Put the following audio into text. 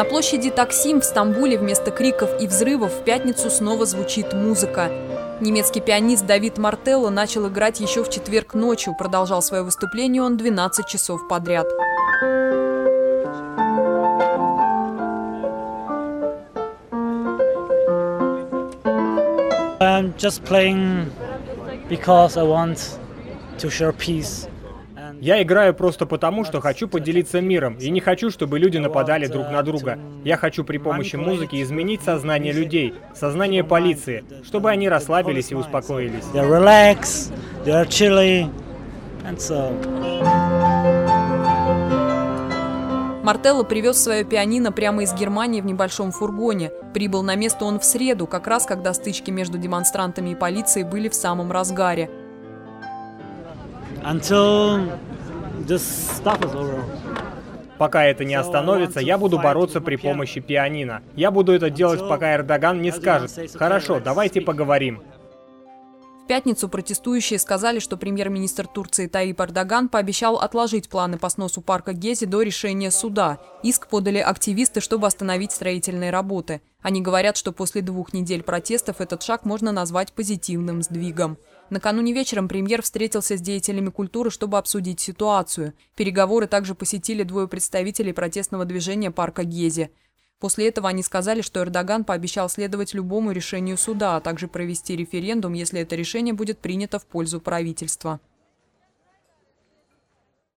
На площади Таксим в Стамбуле вместо криков и взрывов в пятницу снова звучит музыка. Немецкий пианист Давид Мартелло начал играть еще в четверг ночью. Продолжал свое выступление он 12 часов подряд. I'm just playing because I want to share peace. Я играю просто потому, что хочу поделиться миром, и не хочу, чтобы люди нападали друг на друга. Я хочу при помощи музыки изменить сознание людей, сознание полиции, чтобы они расслабились и успокоились. Мартелло привез свое пианино прямо из Германии в небольшом фургоне. Прибыл на место он в среду, как раз когда стычки между демонстрантами и полицией были в самом разгаре. Пока это не остановится, я буду бороться при помощи пианино. Я буду это делать, пока Эрдоган не скажет: «Хорошо, давайте поговорим». В пятницу протестующие сказали, что премьер-министр Турции Таyyip Эрдоган пообещал отложить планы по сносу парка Гези до решения суда. Иск подали активисты, чтобы остановить строительные работы. Они говорят, что после 2 недель протестов этот шаг можно назвать позитивным сдвигом. Накануне вечером премьер встретился с деятелями культуры, чтобы обсудить ситуацию. Переговоры также посетили 2 представителей протестного движения парка Гези. После этого они сказали, что Эрдоган пообещал следовать любому решению суда, а также провести референдум, если это решение будет принято в пользу правительства.